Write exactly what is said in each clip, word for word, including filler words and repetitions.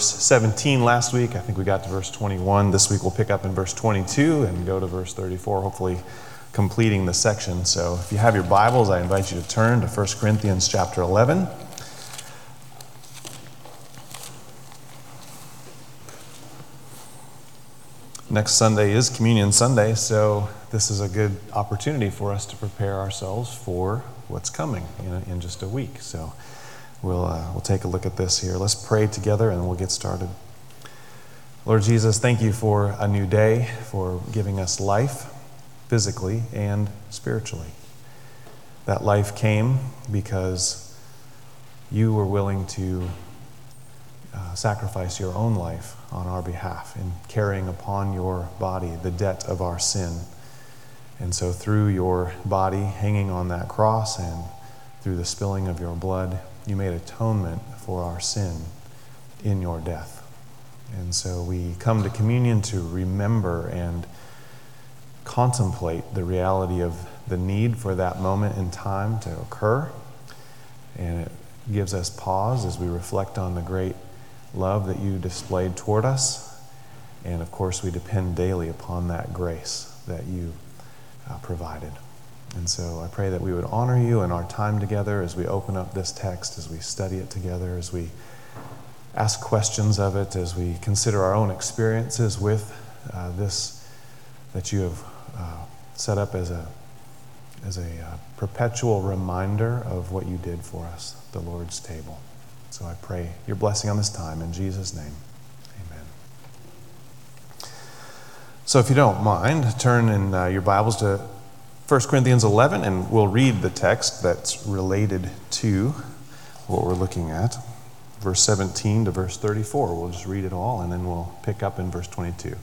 seventeen last week. I think we got to verse twenty-one. This week we'll pick up in verse twenty-two and go to verse thirty-four, hopefully completing the section. So if you have your Bibles, I invite you to turn to First Corinthians chapter eleven. Next Sunday is Communion Sunday, so this is a good opportunity for us to prepare ourselves for what's coming in, in just a week. So we'll uh, we'll take a look at this here. Let's pray together and we'll get started. Lord Jesus, thank you for a new day, for giving us life physically and spiritually. That life came because you were willing to uh, sacrifice your own life on our behalf in carrying upon your body the debt of our sin. And so through your body hanging on that cross and through the spilling of your blood, you made atonement for our sin in your death. And so we come to communion to remember and contemplate the reality of the need for that moment in time to occur. And it gives us pause as we reflect on the great love that you displayed toward us. And of course, we depend daily upon that grace that you uh, provided. And so I pray that we would honor you in our time together as we open up this text, as we study it together, as we ask questions of it, as we consider our own experiences with uh, this that you have uh, set up as a as a uh, perpetual reminder of what you did for us, the Lord's table. So I pray your blessing on this time in Jesus' name. Amen. So if you don't mind, turn in uh, your Bibles to First Corinthians eleven, and we'll read the text that's related to what we're looking at. Verse seventeen to verse thirty-four. We'll just read it all, and then we'll pick up in verse twenty-two.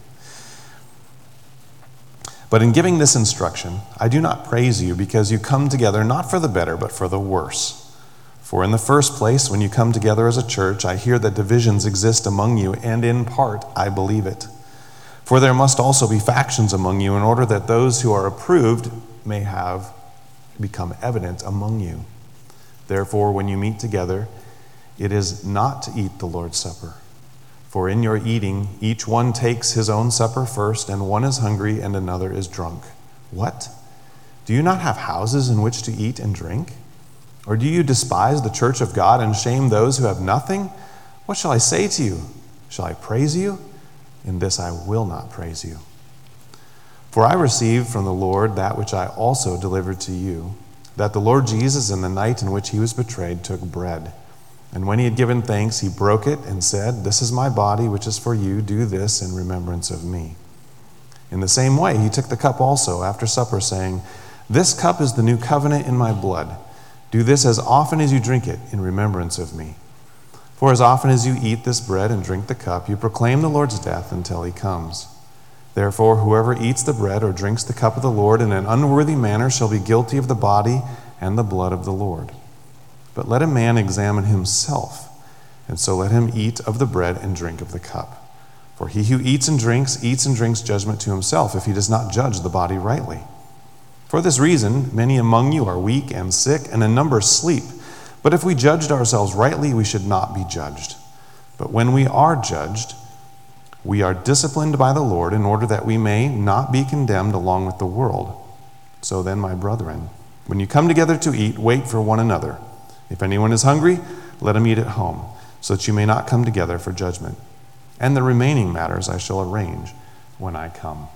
But in giving this instruction, I do not praise you because you come together not for the better, but for the worse. For in the first place, when you come together as a church, I hear that divisions exist among you, and in part I believe it. For there must also be factions among you in order that those who are approved may have become evident among you. Therefore, when you meet together, it is not to eat the Lord's Supper. For in your eating, each one takes his own supper first, and one is hungry and another is drunk. What? Do you not have houses in which to eat and drink? Or do you despise the church of God and shame those who have nothing? What shall I say to you? Shall I praise you? In this I will not praise you. For I received from the Lord that which I also delivered to you, that the Lord Jesus, in the night in which he was betrayed, took bread. And when he had given thanks, he broke it and said, "This is my body, which is for you. Do this in remembrance of me." In the same way, he took the cup also after supper, saying, "This cup is the new covenant in my blood. Do this as often as you drink it in remembrance of me. For as often as you eat this bread and drink the cup, you proclaim the Lord's death until he comes. Therefore, whoever eats the bread or drinks the cup of the Lord in an unworthy manner shall be guilty of the body and the blood of the Lord. But let a man examine himself, and so let him eat of the bread and drink of the cup. For he who eats and drinks, eats and drinks judgment to himself, if he does not judge the body rightly. For this reason, many among you are weak and sick, and a number sleep. But if we judged ourselves rightly, we should not be judged. But when we are judged, we are disciplined by the Lord in order that we may not be condemned along with the world. So then, my brethren, when you come together to eat, wait for one another. If anyone is hungry, let him eat at home, so that you may not come together for judgment. And the remaining matters I shall arrange when I come."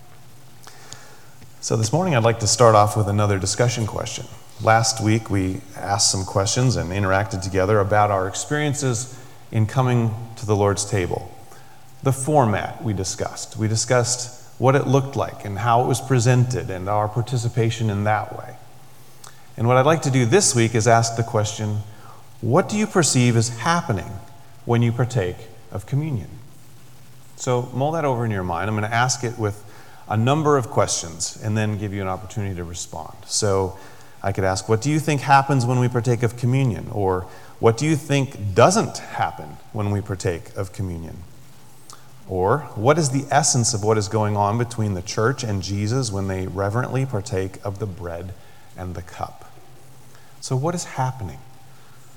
So this morning I'd like to start off with another discussion question. Last week we asked some questions and interacted together about our experiences in coming to the Lord's table. The format we discussed. We discussed what it looked like and how it was presented and our participation in that way. And what I'd like to do this week is ask the question, what do you perceive as happening when you partake of communion? So mull that over in your mind. I'm going to ask it with a number of questions and then give you an opportunity to respond. So I could ask, what do you think happens when we partake of communion? Or what do you think doesn't happen when we partake of communion? Or what is the essence of what is going on between the church and Jesus when they reverently partake of the bread and the cup? So what is happening?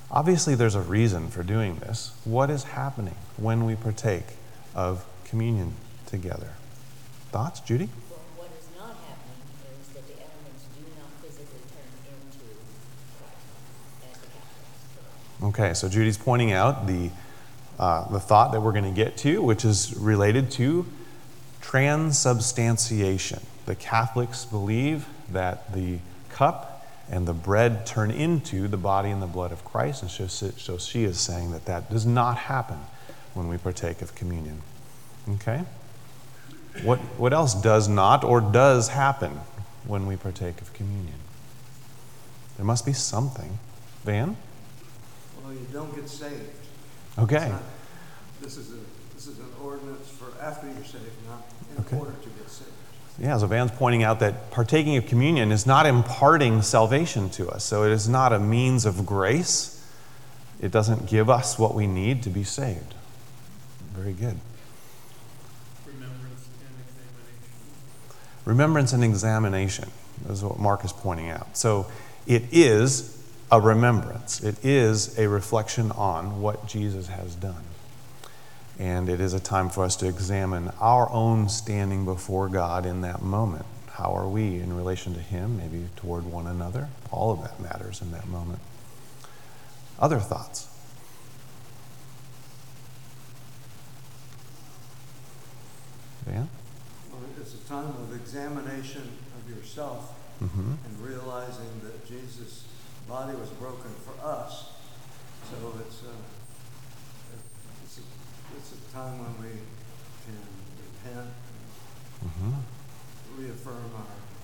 Obviously, there's a reason for doing this. What is happening when we partake of communion together? Thoughts, Judy? Well, what is not happening is that the elements do not physically turn into Christ as the Catholics. Okay, so Judy's pointing out the uh, the thought that we're going to get to, which is related to transubstantiation. The Catholics believe that the cup and the bread turn into the body and the blood of Christ, and so, so she is saying that that does not happen when we partake of communion. Okay? What, what else does not or does happen when we partake of communion? There must be something. Van? Well, you don't get saved. Okay. Not, this is a this is an ordinance for after you're saved, not in Okay. order to get saved. Yeah, so Van's pointing out that partaking of communion is not imparting salvation to us. So it is not a means of grace. It doesn't give us what we need to be saved. Very good. Remembrance and examination. Remembrance and examination is what Mark is pointing out. So it is a remembrance. It is a reflection on what Jesus has done. And it is a time for us to examine our own standing before God in that moment. How are we in relation to Him, maybe toward one another? All of that matters in that moment. Other thoughts? Dan? Well, it's a time of examination of yourself Mm-hmm. and realizing that Jesus' body was broken for us. So it's a, it's a, it's a time when we can repent and Mm-hmm. reaffirm our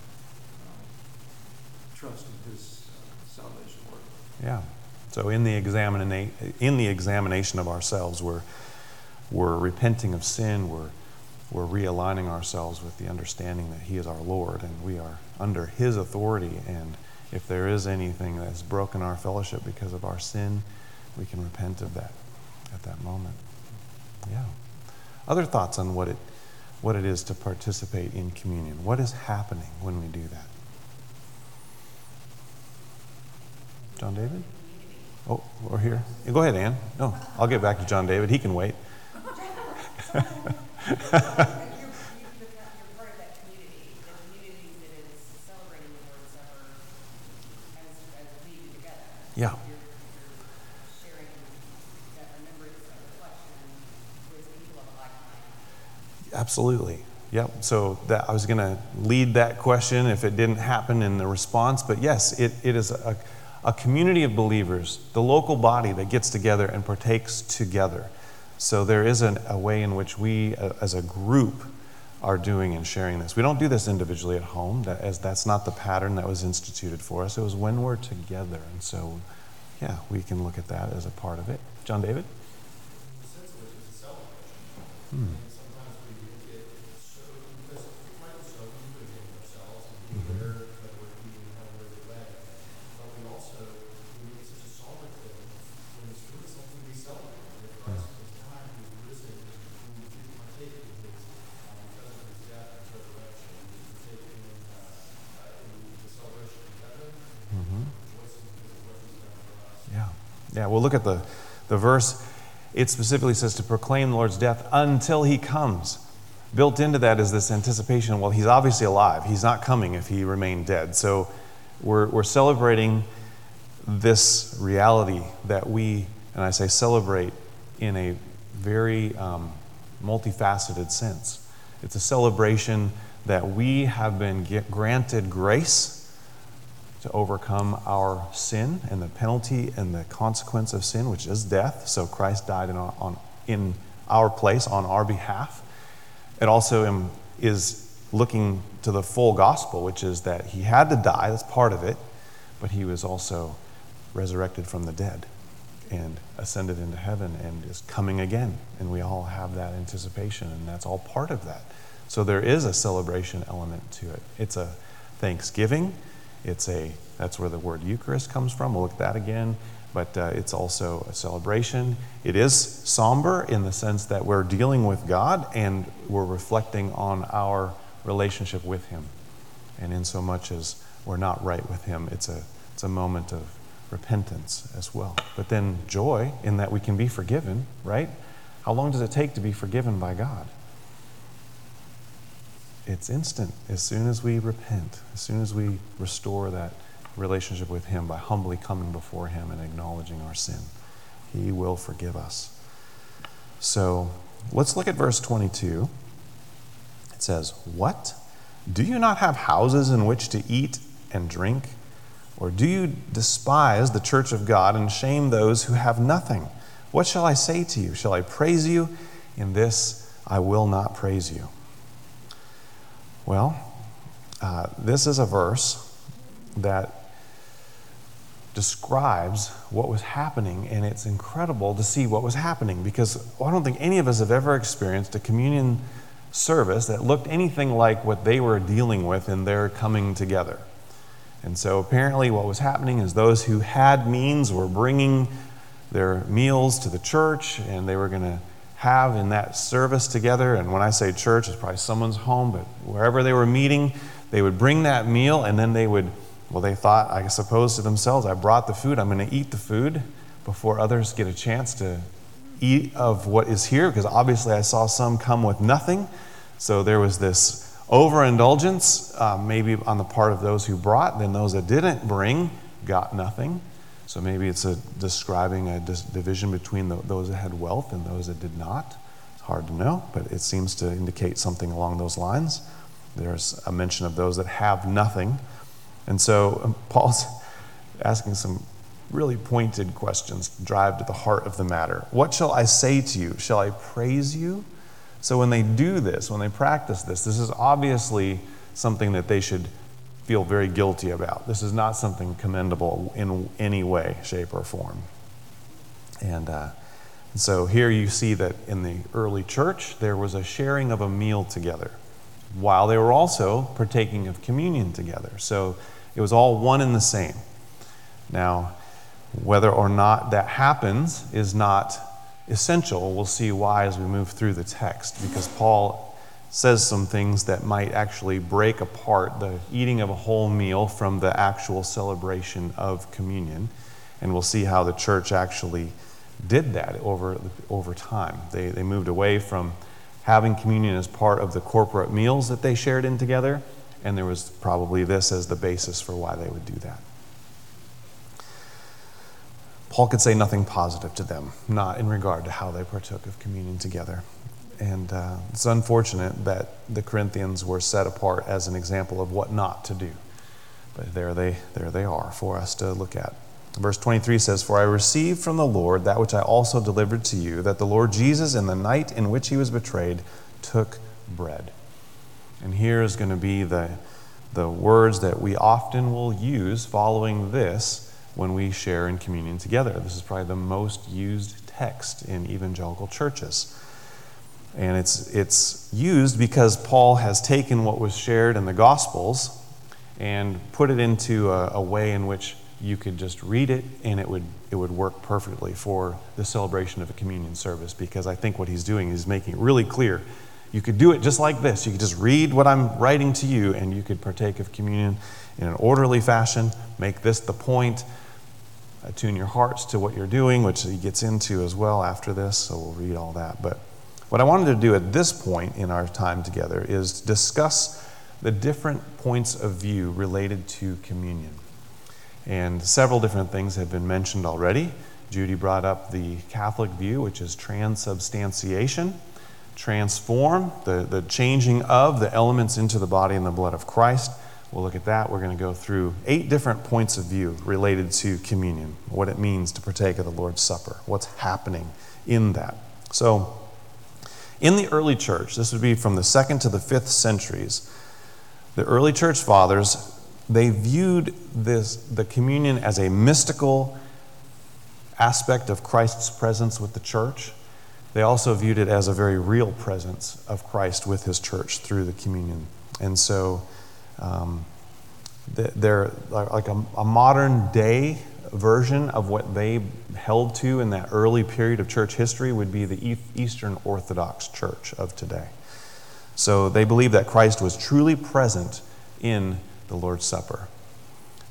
uh, trust in His uh, salvation work. Yeah. So in the examina- in the examination of ourselves, we're we're repenting of sin. We're we're realigning ourselves with the understanding that He is our Lord and we are under His authority. And if there is anything that's broken our fellowship because of our sin, we can repent of that at that moment. Yeah. Other thoughts on what it what it is to participate in communion? What is happening when we do that? John David? Oh, we're here. Yeah, go ahead, Ann. No, I'll get back to John David. He can wait. you're, you're, you're part of that community, the community that is celebrating the Lord's Supper as, as we do together. Yeah. You're, you're sharing that remembrance, that reflection with people of a like mind. Absolutely. Yep. So that I was going to lead that question if it didn't happen in the response, but yes, it, it is a, a community of believers, the local body that gets together and partakes together. So there is an, a way in which we, uh, as a group, are doing and sharing this. We don't do this individually at home. That, as that's not the pattern that was instituted for us. It was when we're together, and so, yeah, we can look at that as a part of it. John David? The sense of it is a celebration. Hmm. And sometimes we get so, because we try to so into ourselves and be aware that we're eating and how we're led. But we also, we make such a solid thing when it's really something we celebrate. That Christ was died, He was risen, and we do partake in His, um, because of His death and resurrection. We partake in, uh, uh, in the celebration of heaven and Mm-hmm. rejoicing because of what He's done for us. Yeah. Yeah, well, look at the, the verse. It specifically says to proclaim the Lord's death until He comes. Built into that is this anticipation. Well, He's obviously alive. He's not coming if He remained dead. So we're, we're celebrating this reality that we, and I say celebrate in a very um, multifaceted sense. It's a celebration that we have been get, granted grace to overcome our sin and the penalty and the consequence of sin, which is death. So Christ died in our, on, in our place on our behalf. It also um, is looking to the full gospel, which is that He had to die, that's part of it, but He was also resurrected from the dead and ascended into heaven and is coming again. And we all have that anticipation, and that's all part of that. So there is a celebration element to it. It's a thanksgiving. It's a, that's where the word Eucharist comes from. We'll look at that again. But uh, it's also a celebration. It is somber in the sense that we're dealing with God and we're reflecting on our relationship with Him. And in so much as we're not right with Him, it's a, it's a moment of repentance as well. But then joy in that we can be forgiven, right? How long does it take to be forgiven by God? It's instant. As soon as we repent, as soon as we restore that relationship with Him by humbly coming before Him and acknowledging our sin, He will forgive us. So let's look at verse twenty-two. It says, "What? Do you not have houses in which to eat and drink? Or do you despise the church of God and shame those who have nothing? What shall I say to you? Shall I praise you? In this I will not praise you." Well, uh, this is a verse that describes what was happening, and it's incredible to see what was happening, because I don't think any of us have ever experienced a communion service that looked anything like what they were dealing with in their coming together. And so apparently what was happening is those who had means were bringing their meals to the church, and they were going to have in that service together. And when I say church, it's probably someone's home, but wherever they were meeting, they would bring that meal, and then they would, well, they thought, I suppose to themselves, I brought the food, I'm going to eat the food before others get a chance to eat of what is here, because obviously I saw some come with nothing. So there was this overindulgence, uh, maybe on the part of those who brought, then those that didn't bring got nothing. So maybe it's a describing a dis- division between the, those that had wealth and those that did not. It's hard to know, but it seems to indicate something along those lines. There's a mention of those that have nothing. And so um, Paul's asking some really pointed questions to drive to the heart of the matter. What shall I say to you? Shall I praise you? So when they do this, when they practice this, this is obviously something that they should feel very guilty about. This is not something commendable in any way, shape, or form. And uh, so here you see that in the early church, there was a sharing of a meal together, while they were also partaking of communion together. So it was all one and the same. Now, whether or not that happens is not essential. We'll see why as we move through the text, because Paul says some things that might actually break apart the eating of a whole meal from the actual celebration of communion. And we'll see how the church actually did that over, over time. They, they moved away from having communion as part of the corporate meals that they shared in together, and there was probably this as the basis for why they would do that. Paul could say nothing positive to them, not in regard to how they partook of communion together. And uh, it's unfortunate that the Corinthians were set apart as an example of what not to do. But there they, there they are for us to look at. Verse twenty-three says, "For I received from the Lord that which I also delivered to you, that the Lord Jesus, in the night in which he was betrayed, took bread." And here is going to be the, the words that we often will use following this when we share in communion together. This is probably the most used text in evangelical churches. And it's it's used because Paul has taken what was shared in the Gospels and put it into a, a way in which you could just read it and it would it would work perfectly for the celebration of a communion service, because I think what he's doing is making it really clear. You could do it just like this. You could just read what I'm writing to you and you could partake of communion in an orderly fashion, make this the point, attune your hearts to what you're doing, which he gets into as well after this, so we'll read all that. But what I wanted to do at this point in our time together is discuss the different points of view related to communion. And several different things have been mentioned already. Judy brought up the Catholic view, which is transubstantiation, transform, the, the changing of the elements into the body and the blood of Christ. We'll look at that. We're going to go through eight different points of view related to communion, what it means to partake of the Lord's Supper, what's happening in that. So, in the early church, this would be from the second to the fifth centuries, the early church fathers, they viewed this the communion as a mystical aspect of Christ's presence with the church. They also viewed it as a very real presence of Christ with his church through the communion. And so um, they're like a, a modern day version of what they held to in that early period of church history would be the Eastern Orthodox Church of today. So they believe that Christ was truly present in the Lord's Supper.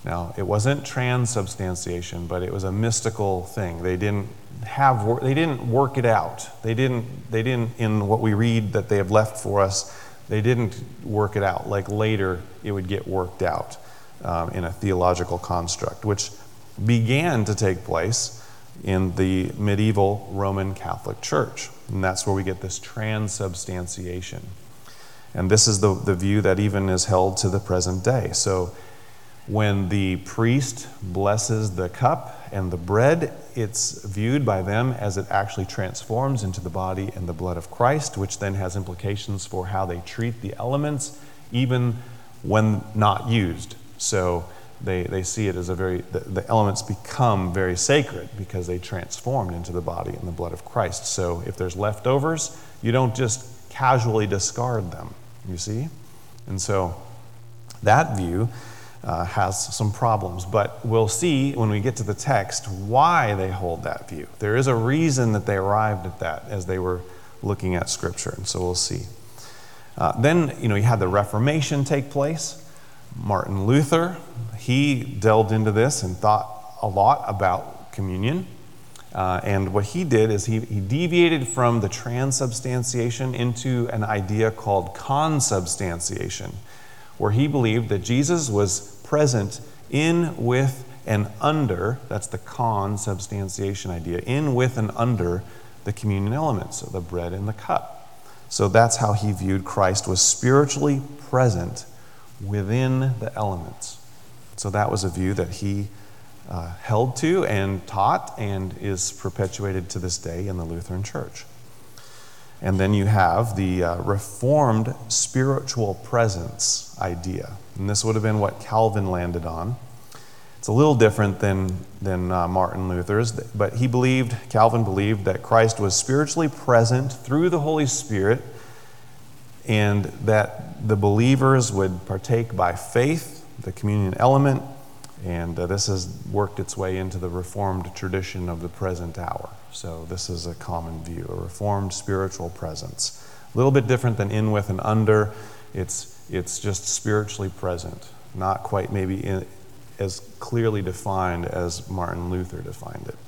Now, it wasn't transubstantiation, but it was a mystical thing. They didn't have wor- they didn't work it out. They didn't they didn't in what we read that they have left for us. They didn't work it out like later it would get worked out um, in a theological construct, which began to take place in the medieval Roman Catholic Church, and that's where we get this transubstantiation. And this is the the view that even is held to the present day. So, when the priest blesses the cup and the bread, it's viewed by them as it actually transforms into the body and the blood of Christ, which then has implications for how they treat the elements, even when not used. So they, they see it as a very, the, the elements become very sacred because they transformed into the body and the blood of Christ. So if there's leftovers, you don't just casually discard them, you see? And so that view Uh, has some problems, but we'll see when we get to the text why they hold that view. There is a reason that they arrived at that as they were looking at Scripture, and so we'll see. Uh, then, you know, you had the Reformation take place. Martin Luther, he delved into this and thought a lot about communion. Uh, and what he did is he, he deviated from the transubstantiation into an idea called consubstantiation, where he believed that Jesus was present in, with, and under, that's the consubstantiation idea, in, with, and under the communion elements, so the bread and the cup. So that's how he viewed Christ, was spiritually present within the elements. So that was a view that he uh, held to and taught and is perpetuated to this day in the Lutheran Church. And then you have the uh, Reformed spiritual presence idea. And this would have been what Calvin landed on. It's a little different than, than uh, Martin Luther's, but he believed, Calvin believed, that Christ was spiritually present through the Holy Spirit and that the believers would partake by faith, the communion element, and uh, this has worked its way into the Reformed tradition of the present hour. So this is a common view, a Reformed spiritual presence. A little bit different than in, with, and under. It's, it's just spiritually present, not quite maybe in, as clearly defined as Martin Luther defined it.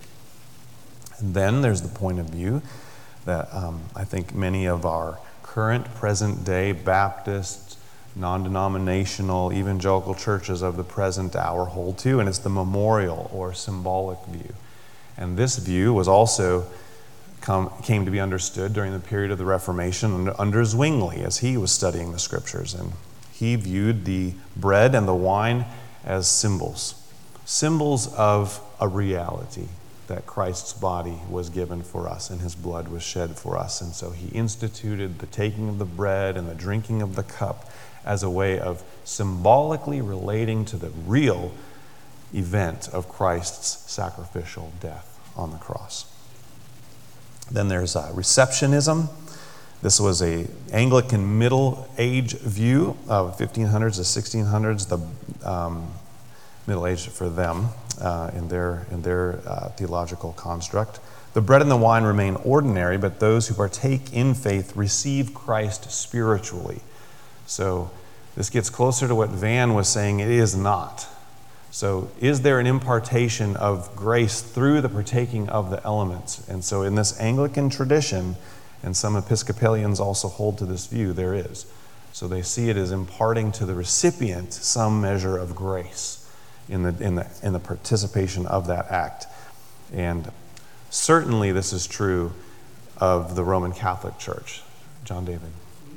And then there's the point of view that um, I think many of our current, present-day Baptist, non-denominational, evangelical churches of the present hour hold to, and it's the memorial or symbolic view. And this view was also come, came to be understood during the period of the Reformation under, under Zwingli as he was studying the Scriptures. And he viewed the bread and the wine as symbols, symbols of a reality, that Christ's body was given for us and his blood was shed for us. And so he instituted the taking of the bread and the drinking of the cup as a way of symbolically relating to the real event of Christ's sacrificial death on the cross. Then there's uh, receptionism. This was a Anglican Middle Age view of fifteen hundreds to sixteen hundreds, the um, Middle Age for them uh, in their, in their uh, theological construct. The bread and the wine remain ordinary, but those who partake in faith receive Christ spiritually. So this gets closer to what Van was saying it is not. So is there an impartation of grace through the partaking of the elements? And so in this Anglican tradition, and some Episcopalians also hold to this view, there is. So they see it as imparting to the recipient some measure of grace in the, in the, in the participation of that act. And certainly this is true of the Roman Catholic Church. John David.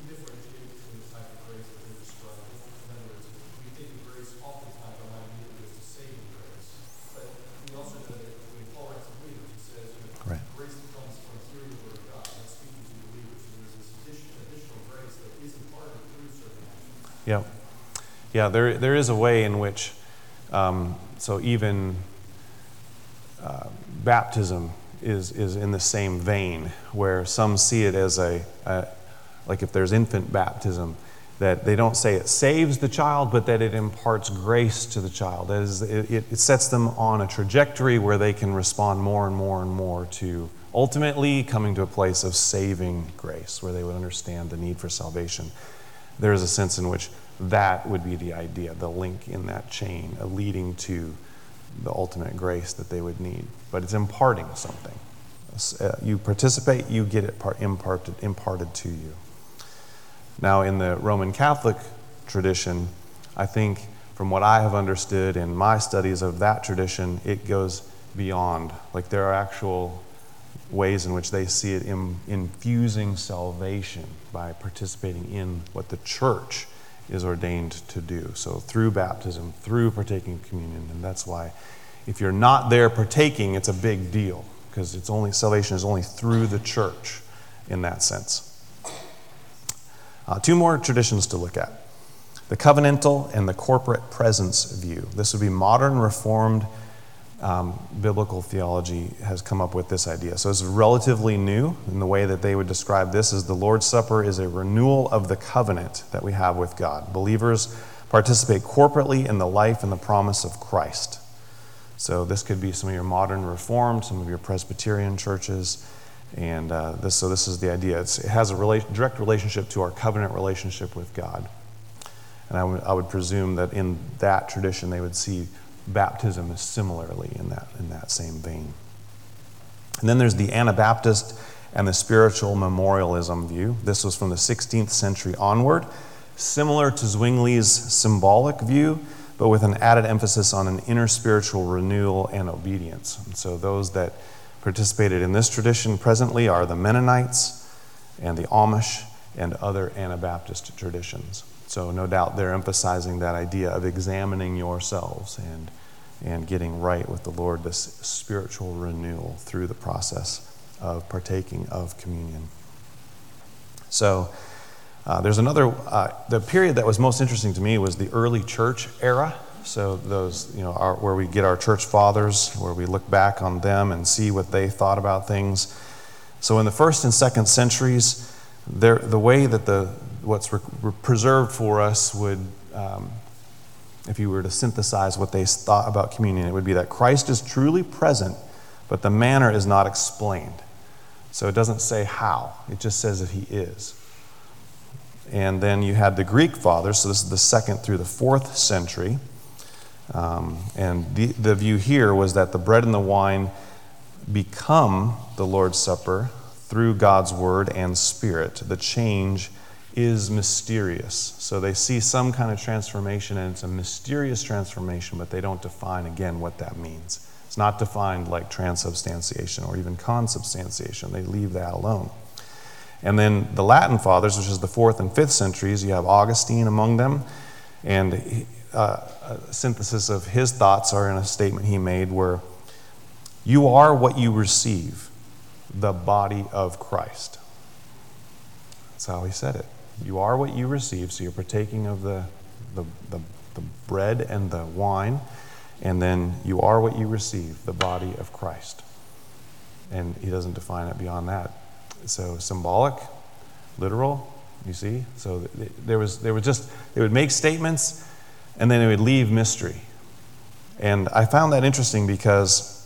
Yeah, yeah. There, there is a way in which, um, so even uh, baptism is is in the same vein, where some see it as a, a, like if there's infant baptism, that they don't say it saves the child, but that it imparts grace to the child. That is, it, it sets them on a trajectory where they can respond more and more and more to ultimately coming to a place of saving grace, where they would understand the need for salvation. There is a sense in which that would be the idea, the link in that chain, uh, leading to the ultimate grace that they would need. But it's imparting something. Uh, you participate, you get it part, imparted, imparted to you. Now, in the Roman Catholic tradition, I think from what I have understood in my studies of that tradition, it goes beyond. Like there are actual ways in which they see it in, infusing salvation by participating in what the church is ordained to do. So through baptism, through partaking communion, and that's why if you're not there partaking, it's a big deal, because it's only salvation is only through the church in that sense. Uh, two more traditions to look at. The covenantal and the corporate presence view. This would be modern Reformed um, biblical theology has come up with this idea. So it's relatively new in the way that they would describe this as the Lord's Supper is a renewal of the covenant that we have with God. Believers participate corporately in the life and the promise of Christ. So this could be some of your modern Reformed, some of your Presbyterian churches, and uh, this. So this is the idea. It's, it has a rela- direct relationship to our covenant relationship with God. And I would, I would presume that in that tradition they would see baptism similarly in that, in that same vein. And then there's the Anabaptist and the spiritual memorialism view. This was from the sixteenth century onward, similar to Zwingli's symbolic view, but with an added emphasis on an inner spiritual renewal and obedience. And so those that participated in this tradition presently are the Mennonites and the Amish and other Anabaptist traditions. So no doubt they're emphasizing that idea of examining yourselves and, and getting right with the Lord, this spiritual renewal through the process of partaking of communion. So uh, there's another, uh, the period that was most interesting to me was the early church era. So those, you know, our, where we get our church fathers, where we look back on them and see what they thought about things. So in the first and second centuries, there, the way that the what's re- re- preserved for us would, um, if you were to synthesize what they thought about communion, it would be that Christ is truly present, but the manner is not explained. So it doesn't say how, it just says that he is. And then you had the Greek fathers, so this is the second through the fourth century. Um, and the, the view here was that the bread and the wine become the Lord's Supper through God's word and spirit. The change is mysterious. So they see some kind of transformation, and it's a mysterious transformation, but they don't define, again, what that means. It's not defined like transubstantiation or even consubstantiation. They leave that alone. And then the Latin fathers, which is the fourth and fifth centuries, you have Augustine among them, and uh, a synthesis of his thoughts are in a statement he made where you are what you receive, the body of Christ. That's how he said it. You are what you receive, so you're partaking of the, the, the, the bread and the wine, and then you are what you receive, the body of Christ. And he doesn't define it beyond that. So symbolic, literal, you see? So th- there was, there was just, they would make statements, and then it would leave mystery. And I found that interesting because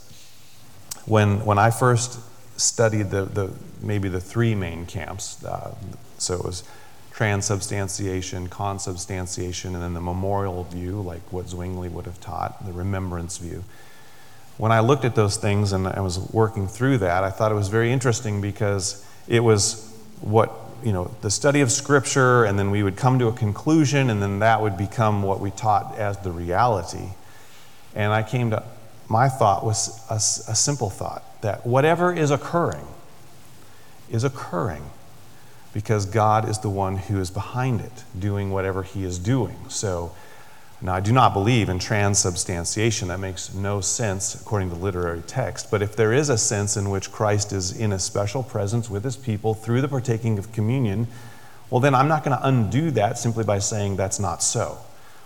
when when I first studied the, the maybe the three main camps, uh, so it was transubstantiation, consubstantiation, and then the memorial view, like what Zwingli would have taught, the remembrance view. When I looked at those things and I was working through that, I thought it was very interesting because it was what, you know, the study of Scripture, and then we would come to a conclusion, and then that would become what we taught as the reality. And I came to, my thought was a, a simple thought, that whatever is occurring is occurring because God is the one who is behind it, doing whatever he is doing. So, now I do not believe in transubstantiation. That makes no sense according to literary text. But if there is a sense in which Christ is in a special presence with his people through the partaking of communion, well, then I'm not going to undo that simply by saying that's not so.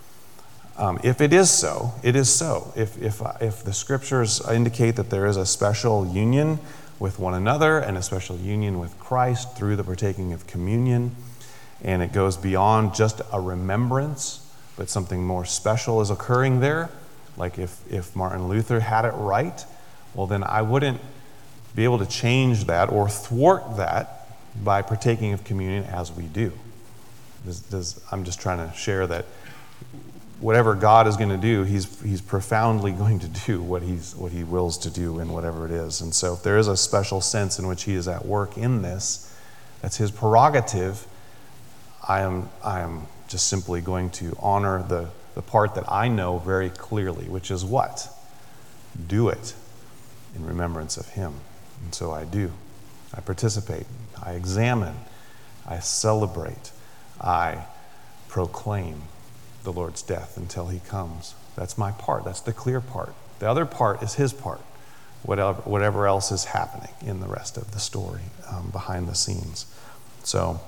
Um, if it is so, it is so. If, if, if the scriptures indicate that there is a special union with one another and a special union with Christ through the partaking of communion, and it goes beyond just a remembrance, but something more special is occurring there, like if, if Martin Luther had it right, well, then I wouldn't be able to change that or thwart that by partaking of communion as we do. Does, does, I'm just trying to share that whatever God is going to do, he's he's profoundly going to do what he's what he wills to do in whatever it is. And so if there is a special sense in which he is at work in this, that's his prerogative. I am I am just simply going to honor the, the part that I know very clearly, which is what? Do it in remembrance of him. And so I do. I participate. I examine. I celebrate. I proclaim the Lord's death until he comes. That's my part. That's the clear part. The other part is his part, whatever, whatever else is happening in the rest of the story um, behind the scenes. So,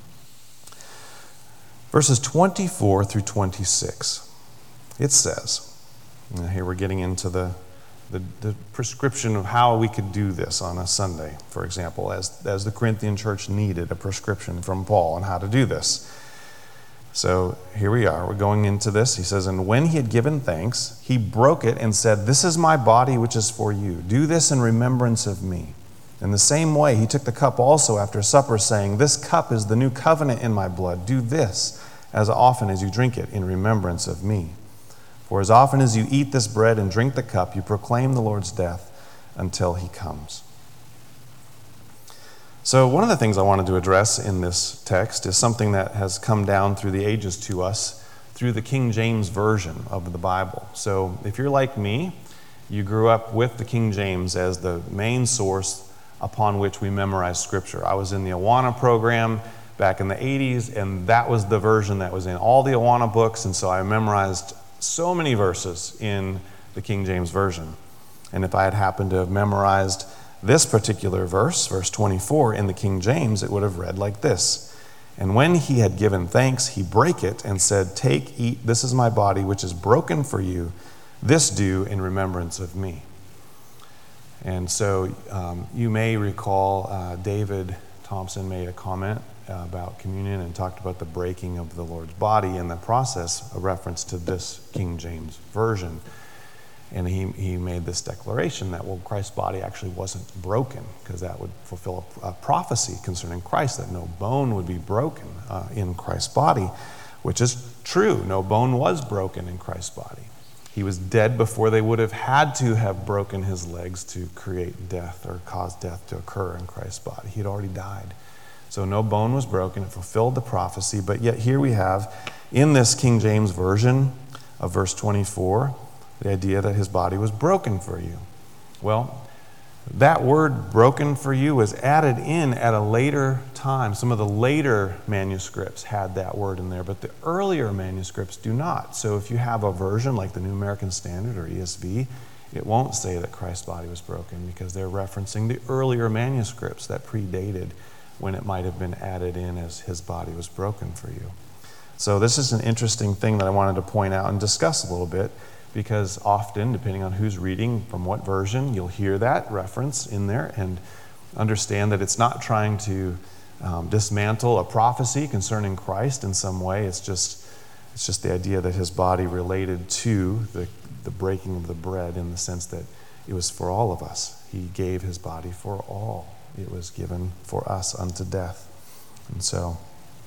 verses twenty-four through twenty-six, it says, and here we're getting into the, the, the prescription of how we could do this on a Sunday, for example, as, as the Corinthian church needed a prescription from Paul on how to do this. So here we are, we're going into this. He says, and when he had given thanks, he broke it and said, this is my body which is for you. Do this in remembrance of me. In the same way, he took the cup also after supper, saying, this cup is the new covenant in my blood. Do this as often as you drink it in remembrance of me. For as often as you eat this bread and drink the cup, you proclaim the Lord's death until he comes. So one of the things I wanted to address in this text is something that has come down through the ages to us through the King James Version of the Bible. So if you're like me, you grew up with the King James as the main source upon which we memorize Scripture. I was in the Awana program back in the eighties, and that was the version that was in all the Awana books, and so I memorized so many verses in the King James Version. And if I had happened to have memorized this particular verse, verse twenty-four, in the King James, it would have read like this. And when he had given thanks, he brake it and said, take, eat, this is my body, which is broken for you. This do in remembrance of me. And so um, you may recall uh, David Thompson made a comment uh, about communion and talked about the breaking of the Lord's body in the process, a reference to this King James Version. And he, he made this declaration that, well, Christ's body actually wasn't broken, because that would fulfill a, a prophecy concerning Christ, that no bone would be broken uh, in Christ's body, which is true. No bone was broken in Christ's body. He was dead before they would have had to have broken his legs to create death or cause death to occur in Christ's body. He had already died. So no bone was broken. It fulfilled the prophecy. But yet here we have, in this King James Version of verse twenty-four, the idea that his body was broken for you. Well, that word broken for you was added in at a later time. Some of the later manuscripts had that word in there, but the earlier manuscripts do not. So if you have a version like the New American Standard or E S V, it won't say that Christ's body was broken, because they're referencing the earlier manuscripts that predated when it might have been added in as his body was broken for you. So this is an interesting thing that I wanted to point out and discuss a little bit, because often, depending on who's reading from what version, you'll hear that reference in there and understand that it's not trying to um, dismantle a prophecy concerning Christ in some way. It's just it's just the idea that his body related to the, the breaking of the bread, in the sense that it was for all of us. He gave his body for all. It was given for us unto death. And so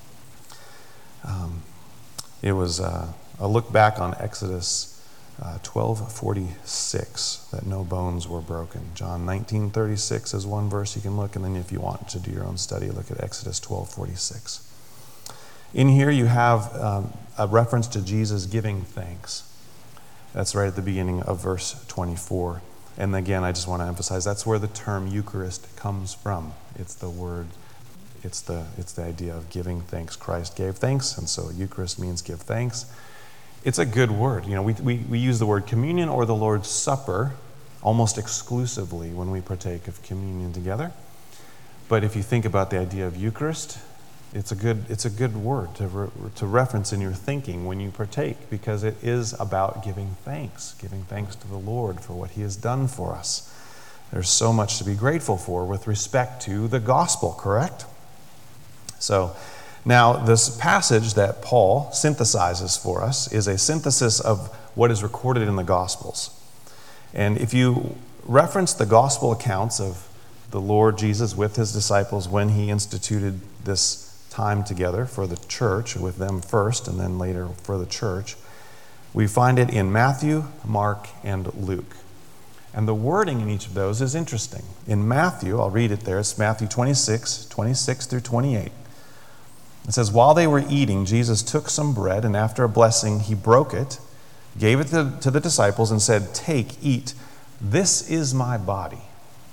um, it was uh, a look back on Exodus Uh, twelve forty-six, that no bones were broken. John nineteen thirty-six is one verse you can look, and then if you want to do your own study, look at Exodus twelve forty-six. In here you have um, a reference to Jesus giving thanks. That's right at the beginning of verse twenty-four. And again, I just want to emphasize, that's where the term Eucharist comes from. It's the word, it's the, it's the idea of giving thanks. Christ gave thanks, and so Eucharist means give thanks. It's a good word. You know, we, we, we use the word communion or the Lord's Supper almost exclusively when we partake of communion together. But if you think about the idea of Eucharist, it's a good it's a good word to re, to reference in your thinking when you partake, because it is about giving thanks, giving thanks to the Lord for what he has done for us. There's so much to be grateful for with respect to the gospel, correct? So, now, this passage that Paul synthesizes for us is a synthesis of what is recorded in the Gospels. And if you reference the Gospel accounts of the Lord Jesus with his disciples when he instituted this time together for the church, with them first and then later for the church. We find it in Matthew, Mark, and Luke. And the wording in each of those is interesting. In Matthew, I'll read it there, it's Matthew twenty-six, twenty-six through twenty-eight. It says, while they were eating, Jesus took some bread, and after a blessing, he broke it, gave it to, to the disciples, and said, take, eat, this is my body.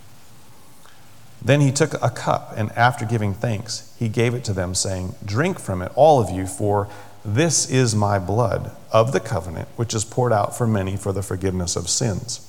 Then he took a cup, and after giving thanks, he gave it to them, saying, drink from it, all of you, for this is my blood of the covenant, which is poured out for many for the forgiveness of sins.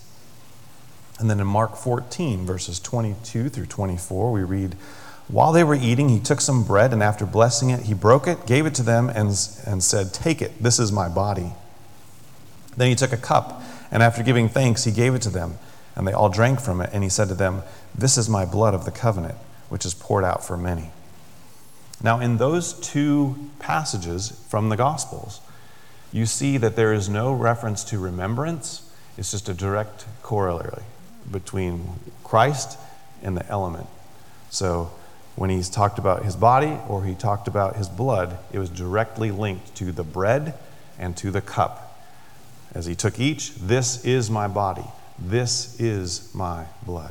And then in Mark fourteen, verses twenty-two through twenty-four, we read, while they were eating, he took some bread, and after blessing it, he broke it, gave it to them, and, and said, take it, this is my body. Then he took a cup, and after giving thanks, he gave it to them, and they all drank from it, and he said to them, this is my blood of the covenant, which is poured out for many. Now, in those two passages from the Gospels, you see that there is no reference to remembrance. It's just a direct corollary between Christ and the element. So when he's talked about his body or he talked about his blood, it was directly linked to the bread and to the cup. As he took each, this is my body. This is my blood.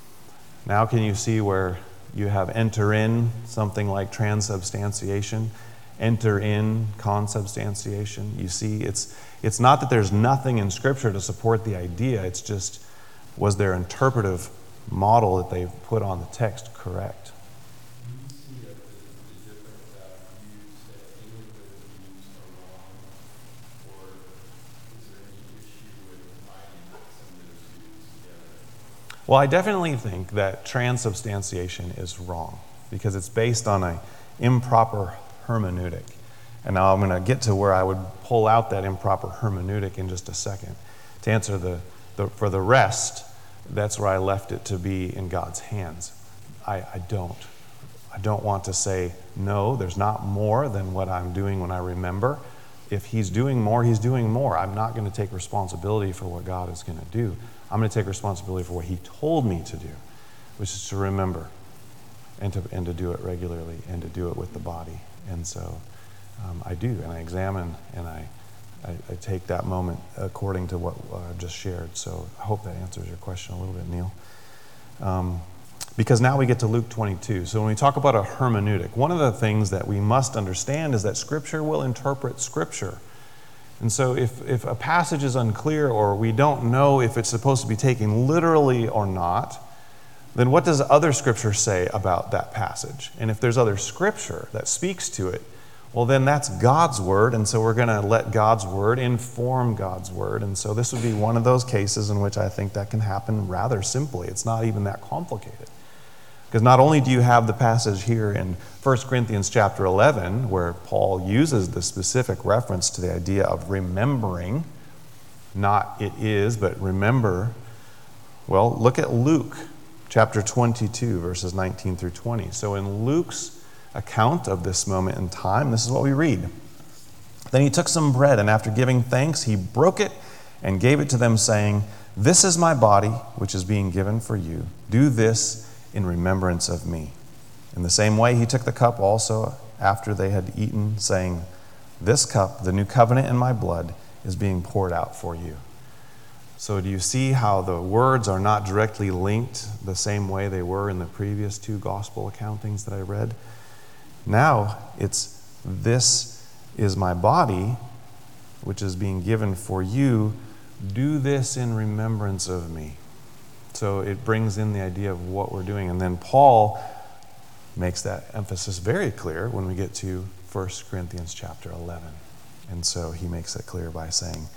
Now can you see where you have enter in something like transubstantiation, enter in consubstantiation? You see, it's it's not that there's nothing in Scripture to support the idea. It's just, was their interpretive model that they put on the text correct? Do you see that the, the different uh, views, that any of those views are wrong? Or is there any issue with combining some of those views together? Well, I definitely think that transubstantiation is wrong because it's based on an improper hermeneutic. And now I'm going to get to where I would pull out that improper hermeneutic in just a second. To answer the, the for the rest, that's where I left it to be in God's hands. I, I don't. I don't want to say, no, there's not more than what I'm doing when I remember. If he's doing more, he's doing more. I'm not going to take responsibility for what God is going to do. I'm going to take responsibility for what he told me to do, which is to remember and to, and to do it regularly and to do it with the body. And so um, I do, and I examine, and I, I, I take that moment according to what uh, I've just shared. So I hope that answers your question a little bit, Neil. Um, because now we get to Luke twenty-two. So when we talk about a hermeneutic, one of the things that we must understand is that Scripture will interpret Scripture. And so if, if a passage is unclear or we don't know if it's supposed to be taken literally or not, then what does other Scripture say about that passage? And if there's other Scripture that speaks to it, well, then that's God's Word, and so we're going to let God's Word inform God's Word. And so this would be one of those cases in which I think that can happen rather simply. It's not even that complicated. Because not only do you have the passage here in First Corinthians chapter eleven, where Paul uses the specific reference to the idea of remembering, not it is, but remember. Well, look at Luke chapter twenty-two, verses nineteen through twenty. So in Luke's account of this moment in time, this is what we read. Then he took some bread, and after giving thanks, he broke it and gave it to them, saying, this is my body, which is being given for you. Do this in remembrance of me. In the same way, he took the cup also after they had eaten, saying, this cup, the new covenant in my blood, is being poured out for you. So do you see how the words are not directly linked the same way they were in the previous two gospel accountings that I read? Now it's, this is my body, which is being given for you. Do this in remembrance of me. So it brings in the idea of what we're doing. And then Paul makes that emphasis very clear when we get to First Corinthians chapter eleven. And so he makes it clear by saying,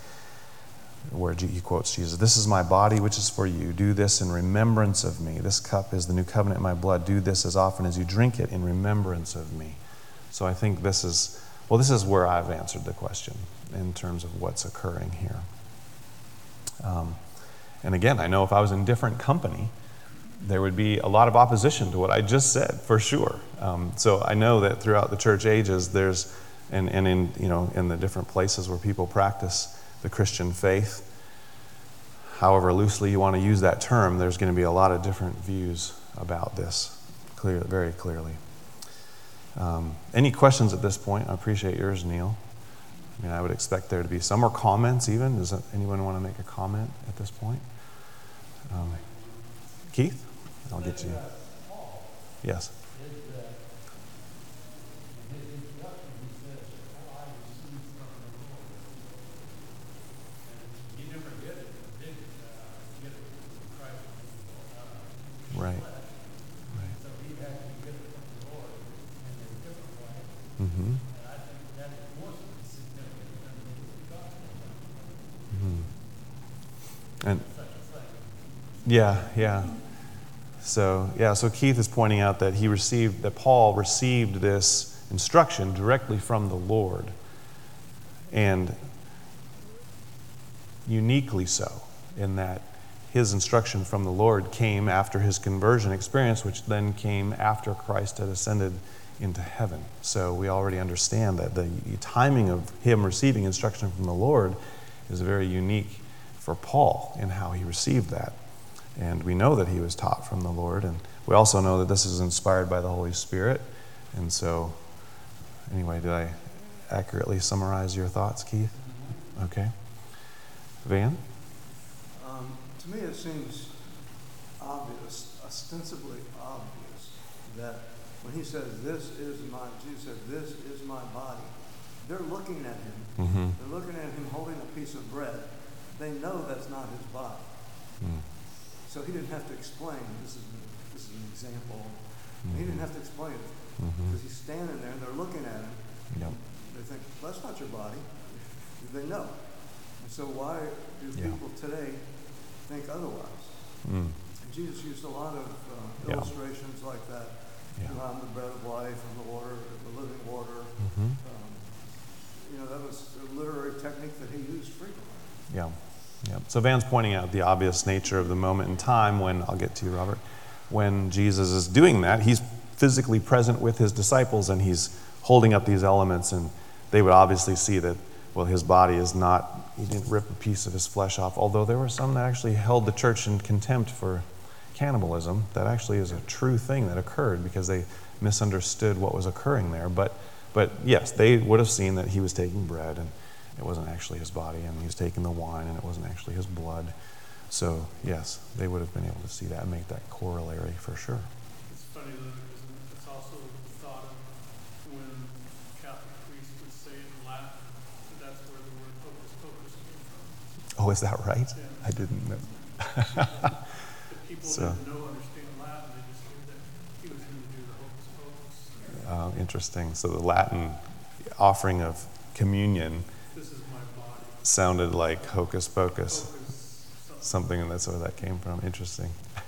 where he quotes Jesus, this is my body, which is for you. Do this in remembrance of me. This cup is the new covenant in my blood. Do this as often as you drink it in remembrance of me. So I think this is, well, this is where I've answered the question in terms of what's occurring here. Um, And again, I know if I was in different company, there would be a lot of opposition to what I just said, for sure. Um, so I know that throughout the church ages, there's, and, and in you know in the different places where people practice the Christian faith, however loosely you want to use that term, there's going to be a lot of different views about this, clear, very clearly. Um, any questions at this point? I appreciate yours, Neil. I mean, I would expect there to be some, or comments even. Does anyone want to make a comment at this point? Um, Keith? I'll get to you. Yes. Right. Right. Mm-hmm. Mm-hmm. And yeah, yeah. So yeah, so Keith is pointing out that he received, that Paul received this instruction directly from the Lord, and uniquely so, in that his instruction from the Lord came after his conversion experience, which then came after Christ had ascended into heaven. So we already understand that the timing of him receiving instruction from the Lord is very unique for Paul in how he received that. And we know that he was taught from the Lord, and we also know that this is inspired by the Holy Spirit. And so, anyway, did I accurately summarize your thoughts, Keith? Okay. Van? Um, to me, it seems obvious, ostensibly obvious, that when he says, "This is my," Jesus said, "This is my body," they're looking at him. Mm-hmm. They're looking at him holding a piece of bread. They know that's not his body. Mm. So he didn't have to explain. This is this is an example. Mm-hmm. He didn't have to explain it because Mm-hmm. he's standing there and they're looking at him. Yep. They think, well, "That's not your body." They know. And so why do Yeah. people today think otherwise? Mm. And Jesus used a lot of uh, Yeah. illustrations like that. Yeah. You know, I'm the bread of life, I'm the water, the living water. Mm-hmm. Um, you know, that was a literary technique that he used frequently. Yeah. Yeah. So Van's pointing out the obvious nature of the moment in time when, I'll get to you, Robert, when Jesus is doing that. He's physically present with his disciples and he's holding up these elements, and they would obviously see that, well, his body is not, he didn't rip a piece of his flesh off, although there were some that actually held the church in contempt for cannibalism. That actually is a true thing that occurred because they misunderstood what was occurring there. But, but yes, they would have seen that he was taking bread and it wasn't actually his body, and he was taking the wine and it wasn't actually his blood. So yes, they would have been able to see that and make that corollary for sure. It's funny though, because it's also thought of when Catholic priests would say it in Latin, that that's where the word hocus pocus came from. Oh, is that right? Yeah. I didn't know. The people So- didn't know understand Latin, they just knew that he was going to do the hocus pocus. Uh, interesting. So the Latin offering of communion This is my body. sounded like hocus pocus, Focus, something. something, and that's where that came from. Interesting.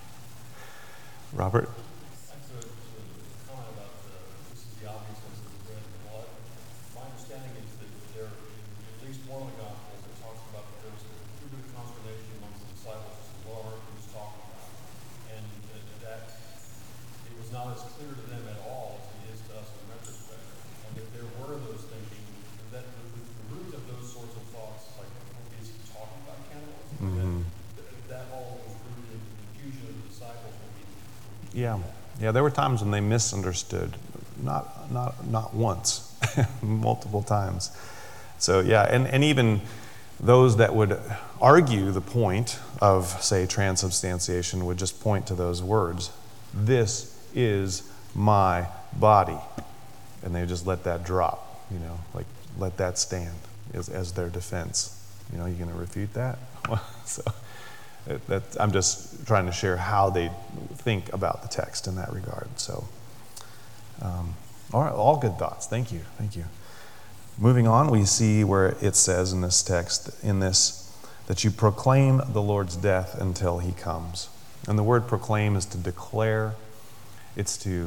Robert? That's a, a comment about the, this is the obviousness of the bread and blood. My understanding is that there, in at least one of the Gospels, it talks about that there was a little bit of consternation amongst the disciples as to Lord, who's talking about. And that, that it was not as clear to them at all as it is to us in retrospect. And that there were those thinking, that the, the root of those sorts of thoughts, like, is he talking about cannibalism? Mm-hmm. That, that all was rooted in the confusion of the disciples when he Yeah. Yeah, there were times when they misunderstood. Not not not once, multiple times. So yeah, and, and even those that would argue the point of, say, transubstantiation would just point to those words. This is my body. And they just let that drop, you know, like let that stand as, as their defense. You know, you going to refute that? So it, that, I'm just trying to share how they think about the text in that regard. So, um, all right, all good thoughts. Thank you, thank you. Moving on, we see where it says in this text, in this, that you proclaim the Lord's death until he comes. And the word proclaim is to declare. It's to,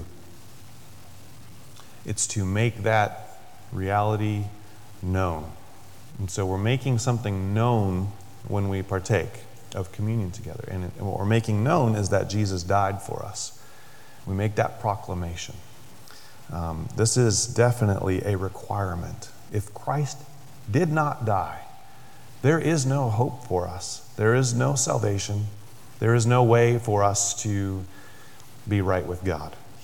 it's to make that reality known. And so we're making something known when we partake of communion together. And, it, and what we're making known is that Jesus died for us. We make that proclamation. Um, this is definitely a requirement. If Christ did not die, there is no hope for us. There is no salvation. There is no way for us to be right with God.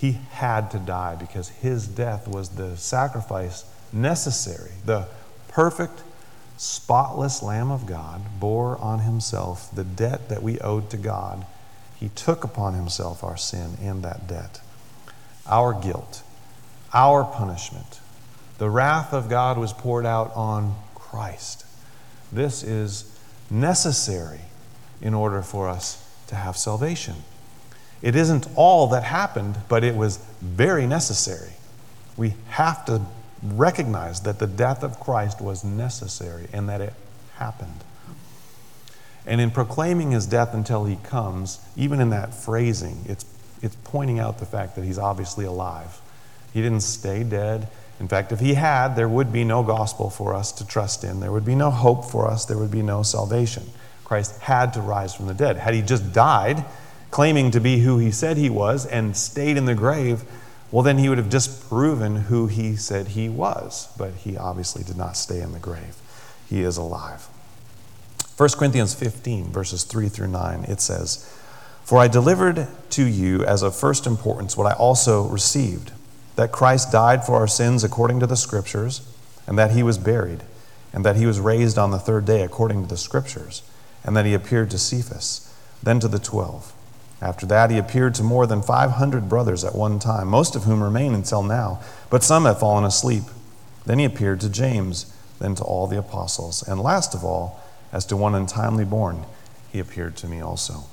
He had to die because his death was the sacrifice necessary. The perfect, spotless Lamb of God bore on himself the debt that we owed to God. He took upon himself our sin and that debt, our guilt, our punishment. The wrath of God was poured out on Christ. This is necessary in order for us to have salvation. It isn't all that happened, but it was very necessary. We have to recognize that the death of Christ was necessary and that it happened. And in proclaiming his death until he comes, even in that phrasing, it's, it's pointing out the fact that he's obviously alive. He didn't stay dead. In fact, if he had, there would be no gospel for us to trust in. There would be no hope for us. There would be no salvation. Christ had to rise from the dead. Had he just died, claiming to be who he said he was, and stayed in the grave, well, then he would have disproven who he said he was. But he obviously did not stay in the grave. He is alive. First Corinthians fifteen, verses three through nine, it says, "For I delivered to you as of first importance what I also received, that Christ died for our sins according to the Scriptures, and that he was buried, and that he was raised on the third day according to the Scriptures, and that he appeared to Cephas, then to the twelve. After that he appeared to more than five hundred brothers at one time, most of whom remain until now, but some have fallen asleep. Then he appeared to James, then to all the apostles, and last of all, as to one untimely born, he appeared to me also."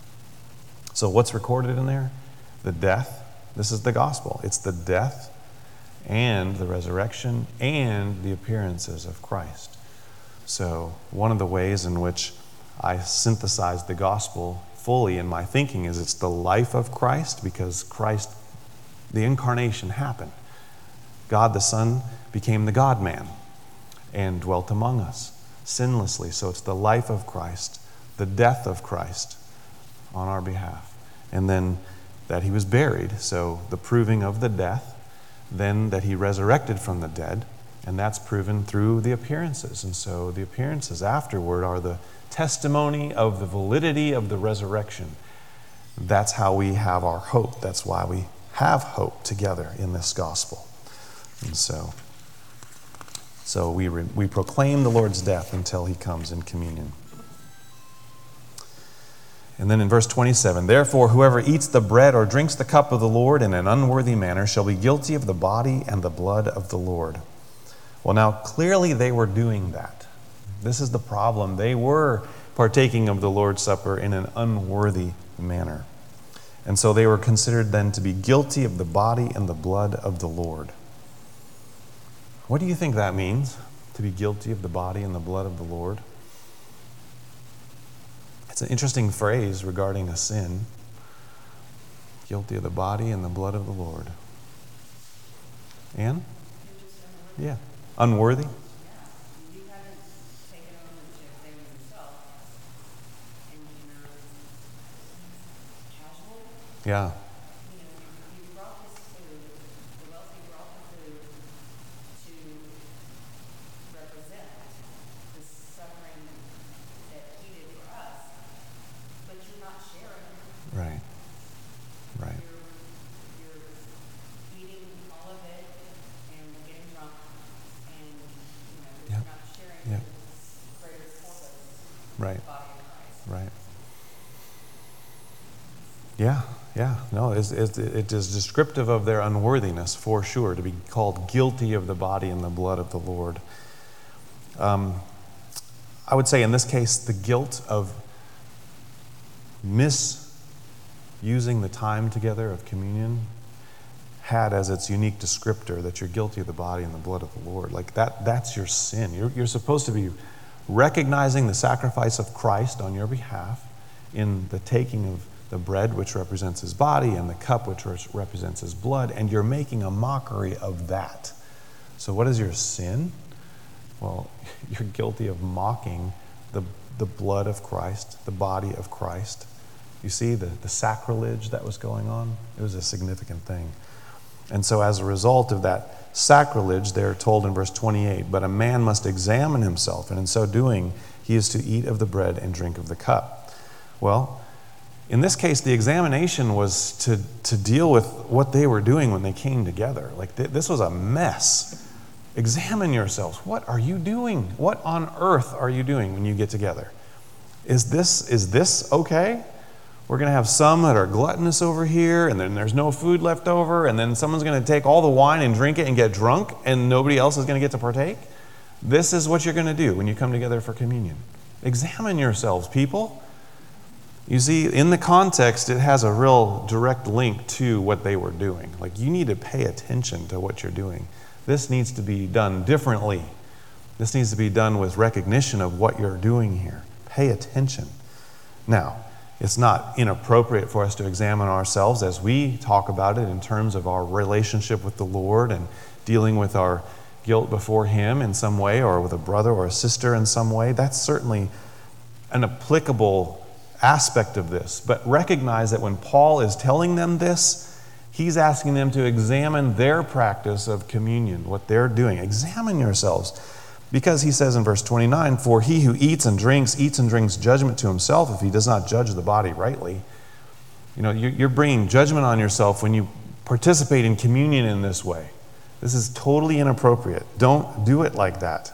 So what's recorded in there? The death. This is the gospel. It's the death and the resurrection and the appearances of Christ. So one of the ways in which I synthesize the gospel fully in my thinking is it's the life of Christ, because Christ, the incarnation happened. God the Son became the God-man and dwelt among us sinlessly. So it's the life of Christ, the death of Christ on our behalf. And then that he was buried, so the proving of the death, then that he resurrected from the dead, and that's proven through the appearances. And so the appearances afterward are the testimony of the validity of the resurrection. That's how we have our hope. That's why we have hope together in this gospel. And so, so we, re, we proclaim the Lord's death until he comes in communion. And then in verse twenty-seven, "Therefore whoever eats the bread or drinks the cup of the Lord in an unworthy manner shall be guilty of the body and the blood of the Lord." Well, now clearly they were doing that. This is the problem. They were partaking of the Lord's Supper in an unworthy manner. And so they were considered then to be guilty of the body and the blood of the Lord. What do you think that means, to be guilty of the body and the blood of the Lord? It's an interesting phrase regarding a sin. Guilty of the body and the blood of the Lord. Anne? Yeah. Unworthy? You haven't taken ownership there yourself, and you're casual. Yeah. You know, you, you brought this food, the wealthy brought the food to represent the suffering that he did for us, but you're not sharing. Right. Right. You're, you're eating all of it and getting drunk, and you know, you're Yep. not sharing Yep. the greater purpose Right. of the body of Christ. Right. Yeah, yeah. No, it's, it's, it is descriptive of their unworthiness, for sure, to be called guilty of the body and the blood of the Lord. Um, I would say in this case, the guilt of misusing the time together of communion had as its unique descriptor that you're guilty of the body and the blood of the Lord. Like that, that's your sin. You're, you're supposed to be recognizing the sacrifice of Christ on your behalf in the taking of the bread, which represents his body, and the cup, which represents his blood, and you're making a mockery of that. So what is your sin? Well, you're guilty of mocking the, the blood of Christ, the body of Christ. You see the, the sacrilege that was going on? It was a significant thing. And so as a result of that sacrilege, they're told in verse twenty-eight, "But a man must examine himself, and in so doing, he is to eat of the bread and drink of the cup." Well, in this case, the examination was to, to deal with what they were doing when they came together. Like th- this was a mess. Examine yourselves. What are you doing? What on earth are you doing when you get together? Is this, is this okay? We're going to have some that are gluttonous over here, and then there's no food left over, and then someone's going to take all the wine and drink it and get drunk, and nobody else is going to get to partake? This is what you're going to do when you come together for communion. Examine yourselves, people. You see, in the context, it has a real direct link to what they were doing. Like, you need to pay attention to what you're doing. This needs to be done differently. This needs to be done with recognition of what you're doing here. Pay attention. Now, it's not inappropriate for us to examine ourselves as we talk about it in terms of our relationship with the Lord and dealing with our guilt before Him in some way, or with a brother or a sister in some way. That's certainly an applicable aspect of this. But recognize that when Paul is telling them this, he's asking them to examine their practice of communion, what they're doing. Examine yourselves. Because he says in verse twenty-nine, for he who eats and drinks, eats and drinks judgment to himself if he does not judge the body rightly. You know, you're bringing judgment on yourself when you participate in communion in this way. This is totally inappropriate. Don't do it like that.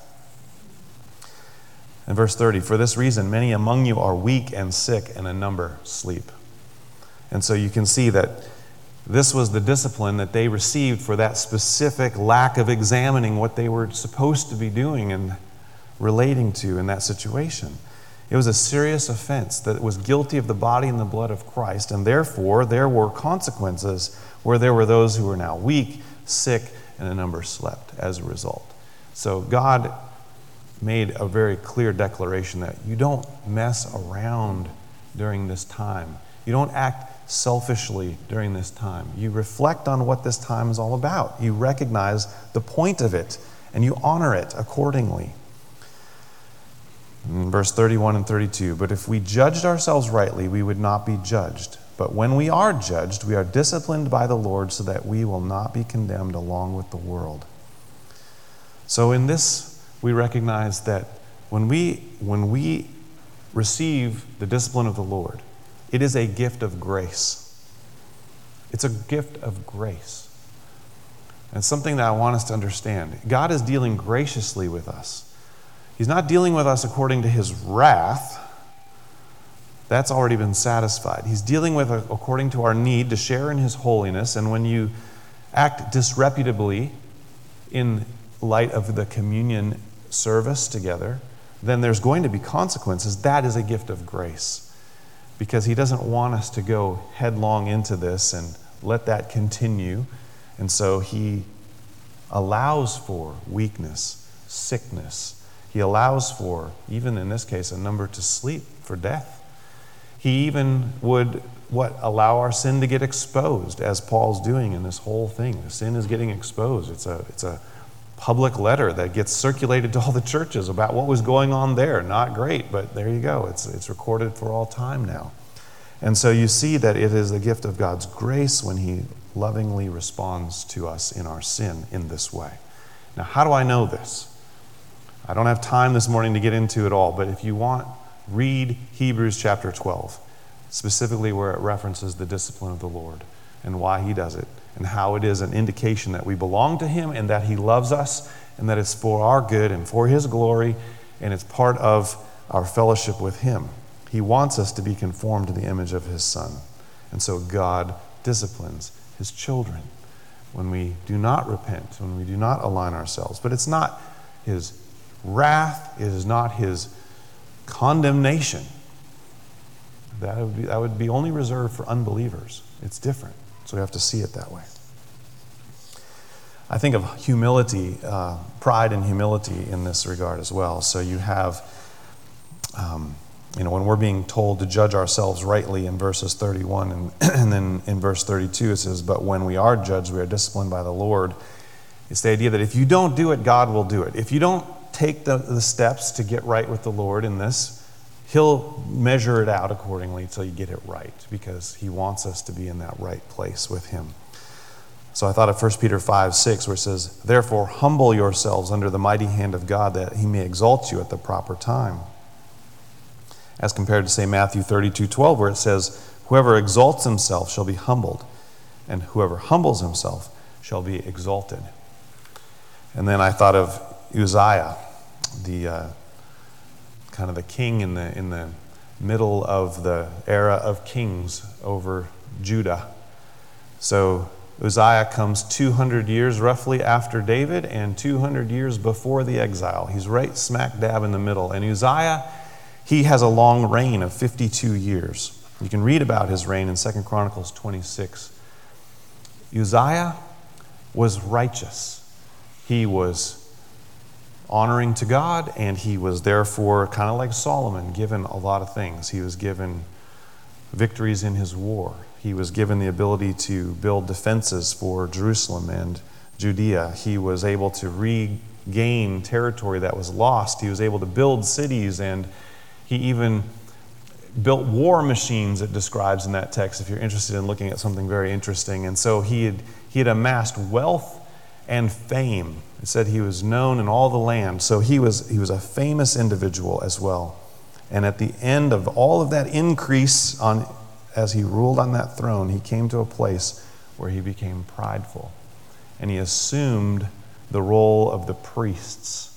In verse thirty, for this reason, many among you are weak and sick, and a number sleep. And so you can see that this was the discipline that they received for that specific lack of examining what they were supposed to be doing and relating to in that situation. It was a serious offense that was guilty of the body and the blood of Christ, and therefore there were consequences where there were those who were now weak, sick, and a number slept as a result. So God made a very clear declaration that you don't mess around during this time. You don't act selfishly during this time. You reflect on what this time is all about. You recognize the point of it, and you honor it accordingly. In verse thirty-one and thirty-two, but if we judged ourselves rightly, we would not be judged. But when we are judged, we are disciplined by the Lord so that we will not be condemned along with the world. So in this, we recognize that when we, when we receive the discipline of the Lord, it is a gift of grace. It's a gift of grace. And something that I want us to understand. God is dealing graciously with us. He's not dealing with us according to His wrath. That's already been satisfied. He's dealing with us according to our need to share in His holiness. And when you act disreputably in light of the communion service together, then there's going to be consequences. That is a gift of grace. Because He doesn't want us to go headlong into this and let that continue. And so He allows for weakness, sickness. He allows for, even in this case, a number to sleep for death. He even would, what, allow our sin to get exposed, as Paul's doing in this whole thing. The sin is getting exposed. It's a, it's a public letter that gets circulated to all the churches about what was going on there. Not great, but there you go. It's, it's recorded for all time now. And so you see that it is the gift of God's grace when He lovingly responds to us in our sin in this way. Now, how do I know this? I don't have time this morning to get into it all, but if you want, read Hebrews chapter twelve, specifically where it references the discipline of the Lord and why He does it, and how it is an indication that we belong to Him and that He loves us and that it's for our good and for His glory, and it's part of our fellowship with Him. He wants us to be conformed to the image of His Son. And so God disciplines His children when we do not repent, when we do not align ourselves. But it's not His wrath, it is not His condemnation. That would be, that would be only reserved for unbelievers. It's different. So we have to see it that way. I think of humility, uh, pride and humility in this regard as well. So you have, um, you know, when we're being told to judge ourselves rightly in verses thirty-one, and, and then in verse thirty-two it says, but when we are judged, we are disciplined by the Lord. It's the idea that if you don't do it, God will do it. If you don't take the, the steps to get right with the Lord in this, He'll measure it out accordingly until you get it right, because He wants us to be in that right place with Him. So I thought of First Peter five six, where it says, therefore humble yourselves under the mighty hand of God, that He may exalt you at the proper time. As compared to, say, Matthew thirty-two twelve, where it says, Whoever exalts himself shall be humbled, and whoever humbles himself shall be exalted. And then I thought of Uzziah, the uh, kind of the king in the in the middle of the era of kings over Judah. So Uzziah comes two hundred years roughly after David and two hundred years before the exile. He's right smack dab in the middle. And Uzziah, he has a long reign of fifty-two years. You can read about his reign in Second Chronicles twenty-six. Uzziah was righteous. He was honoring to God, and he was therefore kind of like Solomon, given a lot of things. He was given victories in his war. He was given the ability to build defenses for Jerusalem and Judea. He was able to regain territory that was lost. He was able to build cities, and he even built war machines, it describes in that text, if you're interested in looking at something very interesting. And so he had, he had amassed wealth and fame. It said he was known in all the land. So he was he was a famous individual as well. And at the end of all of that increase, on as he ruled on that throne, he came to a place where he became prideful. And he assumed the role of the priests.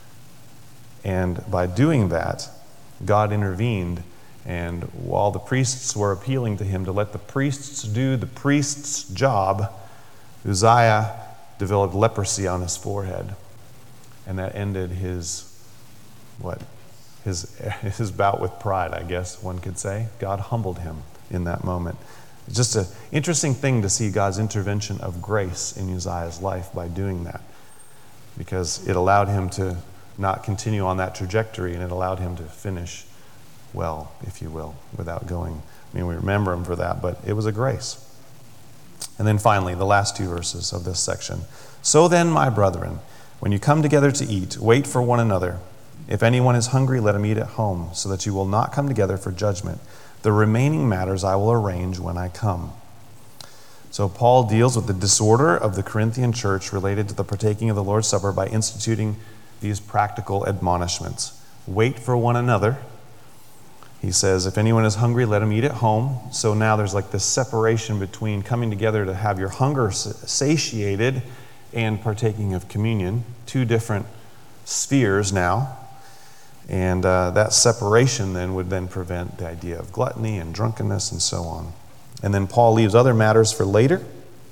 And by doing that, God intervened. And while the priests were appealing to him to let the priests do the priest's job, Uzziah developed leprosy on his forehead, and that ended his, what, his his bout with pride, I guess one could say. God humbled him in that moment. It's just an interesting thing to see God's intervention of grace in Uzziah's life by doing that, because it allowed him to not continue on that trajectory, and it allowed him to finish well, if you will, without going. I mean, we remember him for that, but it was a grace. And then finally, the last two verses of this section. So then, my brethren, when you come together to eat, wait for one another. If anyone is hungry, let him eat at home, so that you will not come together for judgment. The remaining matters I will arrange when I come. So Paul deals with the disorder of the Corinthian church related to the partaking of the Lord's Supper by instituting these practical admonishments. Wait for one another. He says, if anyone is hungry, let him eat at home. So now there's like this separation between coming together to have your hunger satiated and partaking of communion. Two different spheres now. And uh, that separation then would then prevent the idea of gluttony and drunkenness and so on. And then Paul leaves other matters for later.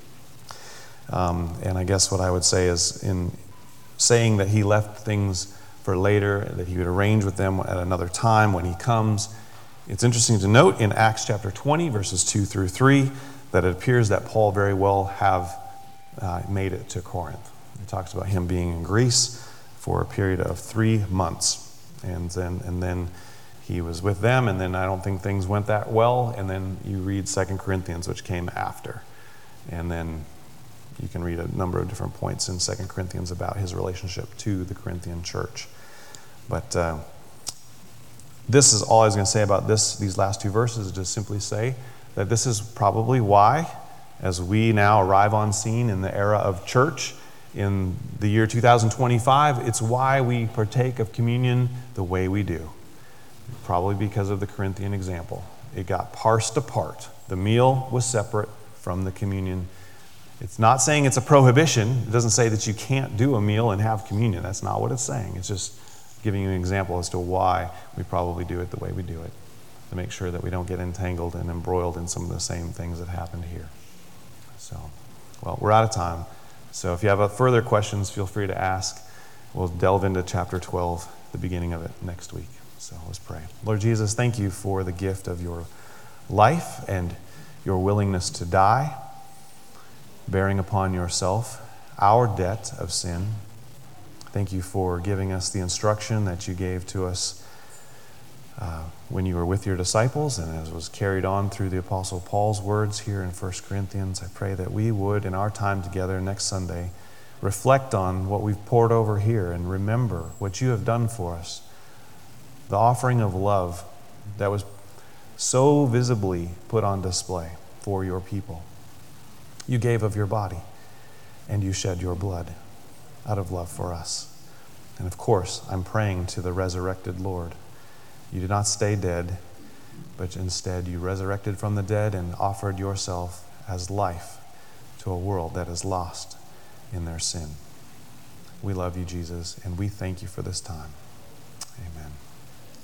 Um, and I guess what I would say is, in saying that he left things for later, that he would arrange with them at another time when he comes. It's interesting to note in Acts chapter twenty, verses two through three, that it appears that Paul very well have uh, made it to Corinth. It talks about him being in Greece for a period of three months. And then, and then he was with them, and then I don't think things went that well. And then you read Second Corinthians, which came after. And then you can read a number of different points in Second Corinthians about his relationship to the Corinthian church. But uh, this is all I was going to say about this. These last two verses is just simply say that this is probably why, as we now arrive on scene in the era of church in the year two thousand twenty-five, it's why we partake of communion the way we do. Probably because of the Corinthian example. It got parsed apart. The meal was separate from the communion. It's not saying it's a prohibition. It doesn't say that you can't do a meal and have communion. That's not what it's saying. It's just giving you an example as to why we probably do it the way we do it, to make sure that we don't get entangled and embroiled in some of the same things that happened here. So, well, we're out of time. So if you have further questions, feel free to ask. We'll delve into chapter twelve, the beginning of it, next week. So let's pray. Lord Jesus, thank you for the gift of your life and your willingness to die, bearing upon yourself our debt of sin. Thank you for giving us the instruction that you gave to us uh, when you were with your disciples, and as was carried on through the Apostle Paul's words here in First Corinthians. I pray that we would, in our time together next Sunday, reflect on what we've poured over here and remember what you have done for us. The offering of love that was so visibly put on display for your people. You gave of your body, and you shed your blood out of love for us. And of course, I'm praying to the resurrected Lord. You did not stay dead. but instead you resurrected from the dead and offered yourself as life to a world that is lost in their sin. We love you, Jesus, and we thank you for this time. Amen.